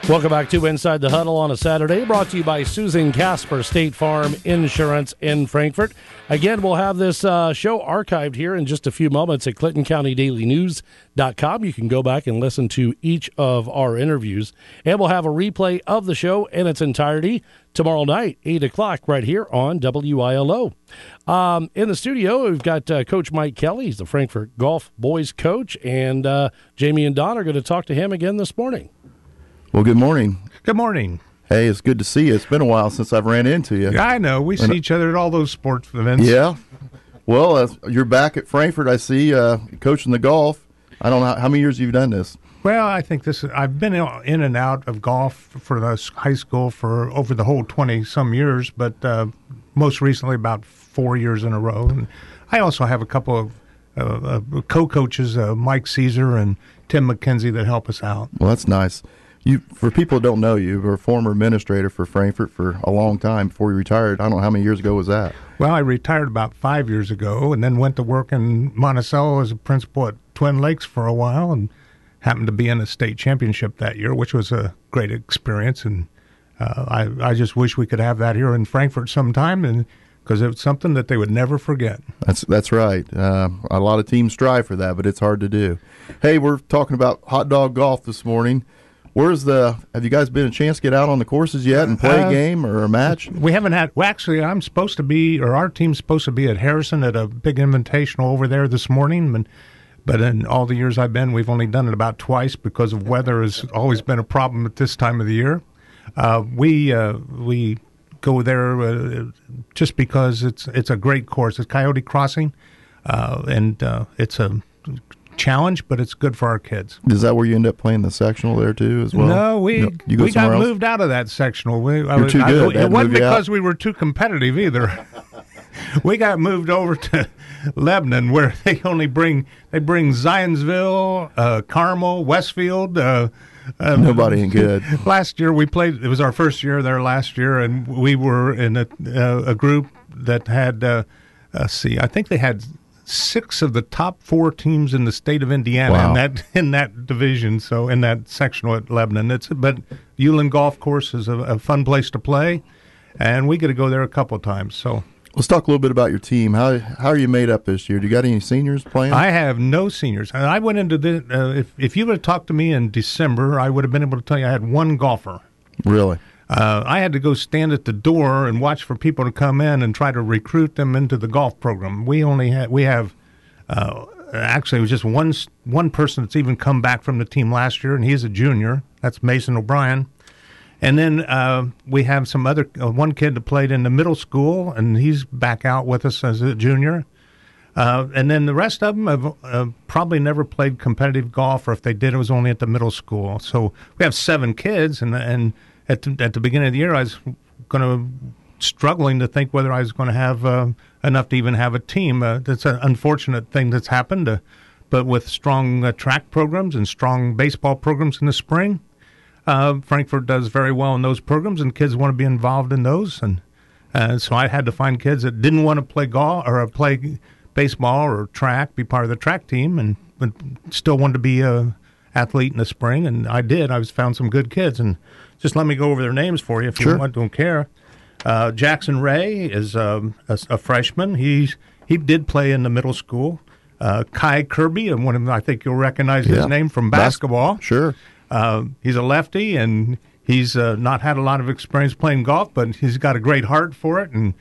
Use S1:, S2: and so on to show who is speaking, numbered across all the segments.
S1: Welcome back to Inside the Huddle on a Saturday, brought to you by Susan Casper State Farm Insurance in Frankfort. Again, we'll have this show archived here in just a few moments at ClintonCountyDailyNews.com. You can go back and listen to each of our interviews, and we'll have a replay of the show in its entirety tomorrow night, 8 o'clock, right here on WILO. In the studio, we've got Coach Mike Kelly. He's the Frankfort Golf boys coach, and Jamie and Don are going to talk to him again this morning.
S2: Well, good morning.
S3: Good morning.
S2: Hey, it's good to see you. It's been a while since I've ran into you.
S3: Yeah, I know. We see each other at all those sports events.
S2: Yeah. Well, you're back at Frankfort. I see coaching the golf. I don't know how many years you've done this.
S3: Well, I think I've been in and out of golf for the high school for over the whole 20-some years, but most recently about 4 years in a row. And I also have a couple of co-coaches, Mike Caesar and Tim McKenzie, that help us out.
S2: Well, that's nice. For people who don't know you, were a former administrator for Frankfort for a long time before you retired. I don't know how many years ago was that.
S3: Well, I retired about 5 years ago and then went to work in Monticello as a principal at Twin Lakes for a while and happened to be in a state championship that year, which was a great experience. And I just wish we could have that here in Frankfort sometime, and because it's something that they would never forget.
S2: That's right. A lot of teams strive for that, but it's hard to do. Hey, we're talking about hot dog golf this morning. Have you guys been a chance to get out on the courses yet and play a game or a match?
S3: We haven't had. Well, actually, our team's supposed to be at Harrison at a big invitational over there this morning. But in all the years I've been, we've only done it about twice because of weather has always been a problem at this time of the year. We go there just because it's a great course. It's Coyote Crossing, and it's a challenge, but it's good for our kids.
S2: Is that where you end up playing the sectional there too as well?
S3: No, we got moved out of that sectional.
S2: You're too good.
S3: It wasn't because we were too competitive either. We got moved over to Lebanon, where they bring Zionsville, Carmel, Westfield.
S2: Nobody ain't good.
S3: Last year we played. It was our first year there last year, and we were in a group that had. I think they had 6 of the top 4 teams in the state of Indiana.
S2: Wow.
S3: in that division. So in that sectional at Lebanon, but Ulen Golf Course is a fun place to play, and we get to go there a couple of times. So
S2: let's talk a little bit about your team. How are you made up this year? Do you got any seniors playing?
S3: I have no seniors. I went into this. If you would have talked to me in December, I would have been able to tell you I had one golfer. Really? I had to go stand at the door and watch for people to come in and try to recruit them into the golf program. We have actually it was just one person that's even come back from the team last year, and he's a junior. That's Mason O'Brien. And then we have some other one kid that played in the middle school, and he's back out with us as a junior. And then the rest of them have probably never played competitive golf, or if they did, it was only at the middle school. So we have 7 kids, and at the beginning of the year, I was struggling to think whether I was going to have enough to even have a team. That's an unfortunate thing that's happened, but with strong track programs and strong baseball programs in the spring, Frankfort does very well in those programs, and kids want to be involved in those. And so I had to find kids that didn't want to play golf or play baseball or track, be part of the track team, but still wanted to be a athlete in the spring. And I did. I found some good kids, and just let me go over their names for you if you don't care. Jackson Ray is a freshman. He did play in the middle school. Kai Kirby, and one of them, I think you'll recognize his name from basketball.
S2: Sure.
S3: He's a lefty, and he's not had a lot of experience playing golf, but he's got a great heart for it. And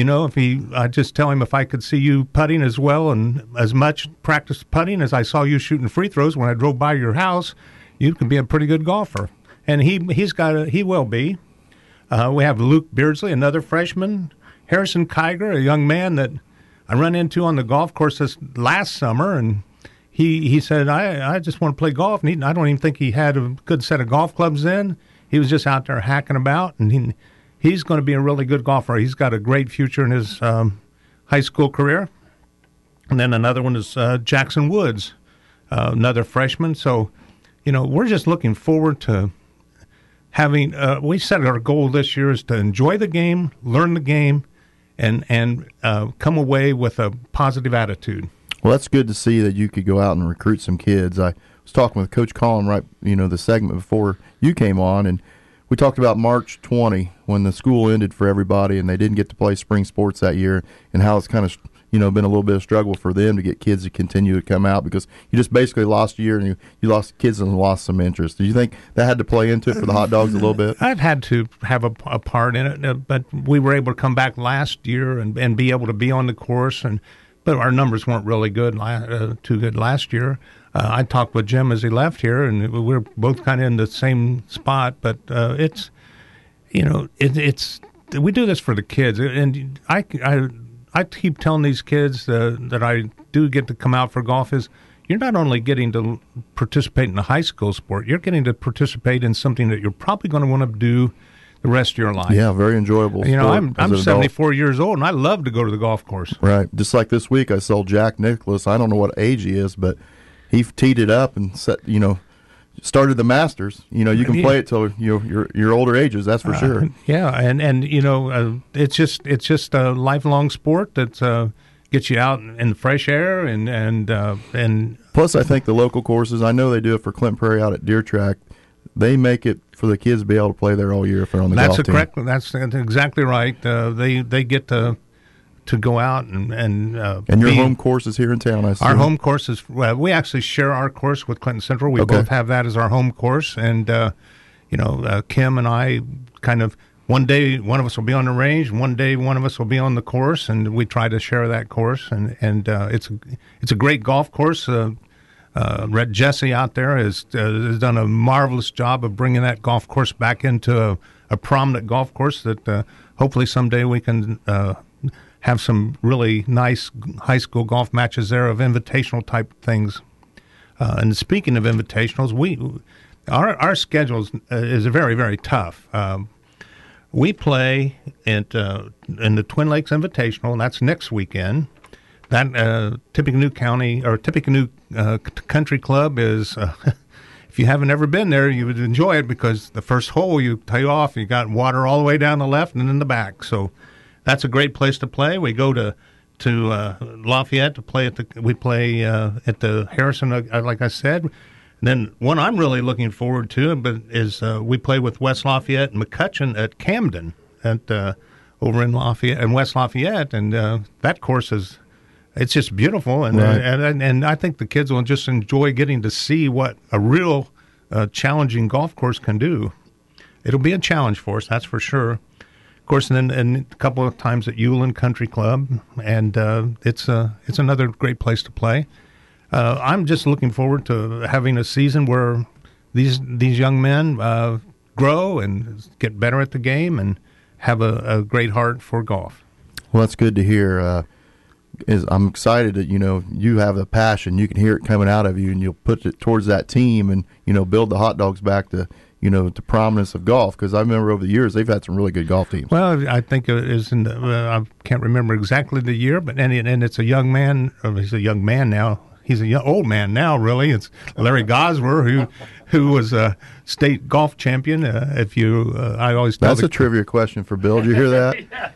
S3: I just tell him, if I could see you putting as well and as much practice putting as I saw you shooting free throws when I drove by your house, you can be a pretty good golfer. And he will be. We have Luke Beardsley, another freshman. Harrison Kiger, a young man that I run into on the golf course this last summer, and he said, I just want to play golf. And I don't even think he had a good set of golf clubs then. He was just out there hacking about, and he's going to be a really good golfer. He's got a great future in his high school career. And then another one is Jackson Woods, another freshman. So, we're just looking forward to having we set our goal this year is to enjoy the game, learn the game, and come away with a positive attitude.
S2: Well, that's good to see that you could go out and recruit some kids. I was was talking with Coach Collin right, the segment before you came on, and we talked about March 20 when the school ended for everybody and they didn't get to play spring sports that year, and how it's kind of been a little bit of struggle for them to get kids to continue to come out because you just basically lost a year and you lost kids and lost some interest. Do you think that had to play into it for the Hot Dogs a little bit?
S3: I've had to have a part in it, but we were able to come back last year and be able to be on the course, but our numbers weren't really good, too good last year. I talked with Jim as he left here, and we were both kind of in the same spot. But it's we do this for the kids, and I keep telling these kids that I do get to come out for golf is you're not only getting to participate in a high school sport, you're getting to participate in something that you're probably going to want to do the rest of your life.
S2: Yeah, very enjoyable.
S3: I'm 74 years old, and I love to go to the golf course.
S2: Right. Just like this week, I saw Jack Nicklaus. I don't know what age he is, but he teed it up and started the Masters. You can play it till your older ages. That's for sure.
S3: Yeah, and it's just a lifelong sport that gets you out in the fresh air and.
S2: Plus, I think the local courses. I know they do it for Clinton Prairie out at Deer Track. They make it for the kids to be able to play there all year if they're on the golf team.
S3: That's exactly right. They get to go out and
S2: your home course is here in town, I assume.
S3: Our home course is we actually share our course with Clinton Central. We both have that as our home course, and Kim and I kind of one day one of us will be on the range, and one day one of us will be on the course, and we try to share that course, and it's a great golf course. Red Jesse out there has done a marvelous job of bringing that golf course back into a prominent golf course that hopefully someday we can have some really nice high school golf matches there of invitational type things. And speaking of invitationals, our schedule is very, very tough. We play in the Twin Lakes Invitational, and that's next weekend. That Tippecanoe County or Tippecanoe Country Club is. If you haven't ever been there, you would enjoy it because the first hole you tee off, you got water all the way down the left and in the back. So that's a great place to play. We go to Lafayette to play we play at the Harrison, like I said. And then one I'm really looking forward to, is we play with West Lafayette and McCutcheon at Camden over in Lafayette and West Lafayette, and that course it's just beautiful, and
S2: right.
S3: and I think the kids will just enjoy getting to see what a real challenging golf course can do. It'll be a challenge for us, that's for sure. Of course, and then a couple of times at Ulen Country Club, and it's another great place to play. I'm just looking forward to having a season where these young men grow and get better at the game and have a great heart for golf.
S2: Well, that's good to hear. I'm excited that you have a passion. You can hear it coming out of you, and you'll put it towards that team, and build the Hot Dogs back to to prominence of golf. Because I remember over the years they've had some really good golf teams.
S3: Well, I think it is in I can't remember exactly the year, but and it's a young man. He's a young man now. He's a old man now, really. It's Larry Goswer who was a state golf champion. I always tell
S2: that's a trivia question for Bill. Did you hear that?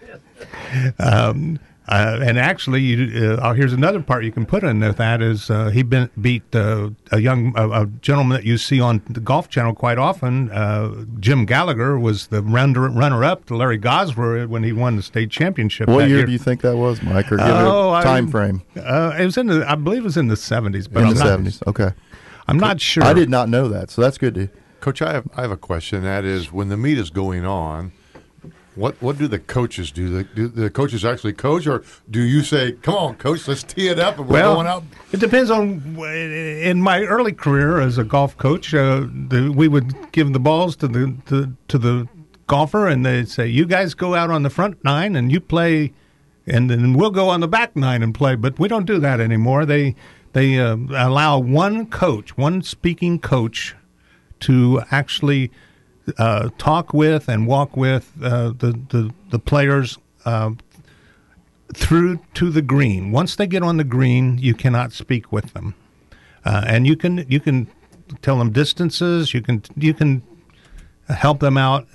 S3: And actually, here's another part you can put in there. That is, he beat a gentleman that you see on the Golf Channel quite often. Jim Gallagher was the runner-up to Larry Goswer when he won the state championship.
S2: What year do you think that was, Mike? Or give it a time frame?
S3: It was I believe it was in the 70s. But
S2: in the 70s, okay.
S3: I'm not sure.
S2: I did not know that, so that's good to.
S4: Coach, I have a question. That is, when the meet is going on, what do the coaches do? Do the coaches actually coach, or do you say, "Come on, coach, let's tee it up and we're going out"?
S3: It depends on. In my early career as a golf coach, we would give the balls to the golfer, and they'd say, "You guys go out on the front nine and you play, and then we'll go on the back nine and play." But we don't do that anymore. They allow one speaking coach, to actually talk with and walk with the players through to the green. Once they get on the green, you cannot speak with them, and you can tell them distances. You can help them out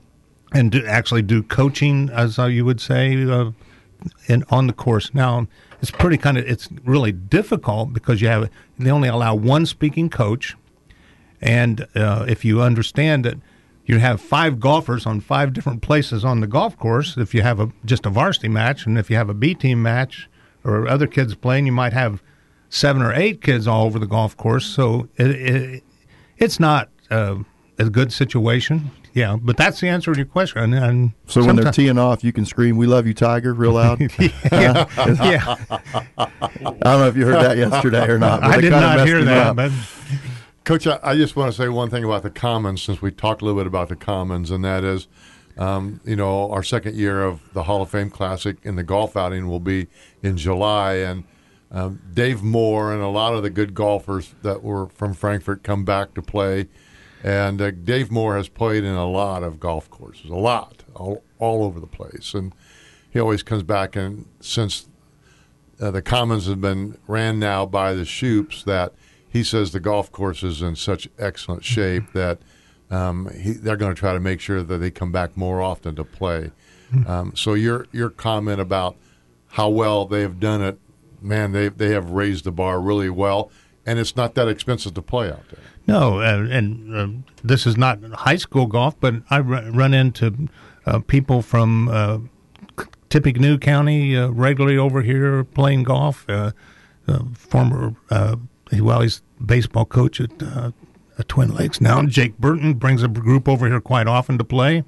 S3: and actually do coaching, as you would say, on the course. Now, it's it's really difficult because they only allow one speaking coach, and if you understand that you have 5 golfers on 5 different places on the golf course, if you have just a varsity match, and if you have a B team match or other kids playing, you might have 7 or 8 kids all over the golf course. So it's not a good situation. Yeah, but that's the answer to your question. And
S2: so when they're teeing off, you can scream, "We love you, Tiger," real loud?
S3: Yeah.
S2: I don't know if you heard that yesterday or not.
S3: I did not hear that. But
S4: Coach, I just want to say one thing about the Commons, since we talked a little bit about the Commons, and that is, our second year of the Hall of Fame Classic in the golf outing will be in July, and Dave Moore and a lot of the good golfers that were from Frankfort come back to play. And Dave Moore has played in a lot of golf courses, all over the place. And he always comes back, and since the Commons have been ran now by the Shoops, that he says the golf course is in such excellent shape that they're going to try to make sure that they come back more often to play. So your comment about how well they have done it, man, they have raised the bar really well, and it's not that expensive to play out there.
S3: No, and this is not high school golf, but I run into people from Tippecanoe County regularly over here playing golf. He's baseball coach at Twin Lakes now. Jake Burton brings a group over here quite often to play.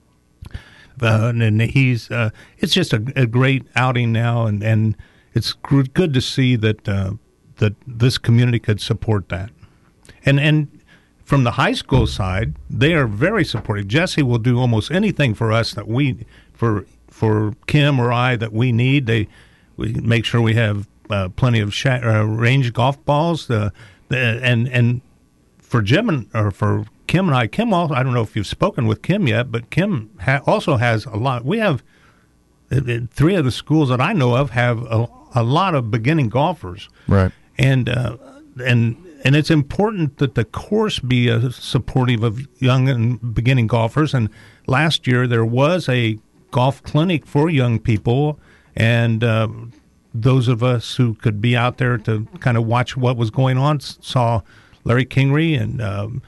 S3: And he's it's just a great outing now, and it's good to see that that this community could support that. And from the high school side, they are very supportive. Jesse will do almost anything for us that for Kim or I that we need. We make sure we have plenty of range golf balls. And for Jim for Kim and I, I don't know if you've spoken with Kim yet, but Kim also has a lot. We have 3 of the schools that I know of have a lot of beginning golfers,
S2: right?
S3: And it's important that the course be supportive of young and beginning golfers. And last year there was a golf clinic for young people, and those of us who could be out there to kind of watch what was going on saw Larry Kingery and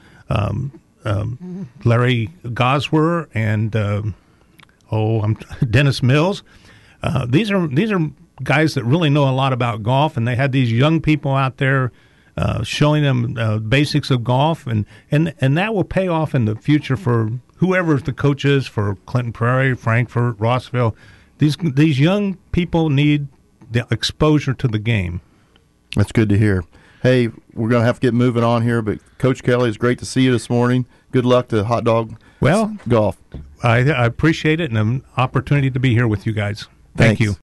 S3: Larry Goswer and Dennis Mills. These are guys that really know a lot about golf, and they had these young people out there showing them basics of golf, and that will pay off in the future for whoever the coach is for Clinton Prairie, Frankfort, Rossville. These young people need the exposure to the game.
S2: That's good to hear. Hey, we're going to have to get moving on here, but Coach Kelly, it's great to see you this morning. Good luck to Hot Dog Golf.
S3: I appreciate it, and an opportunity to be here with you guys. Thank you.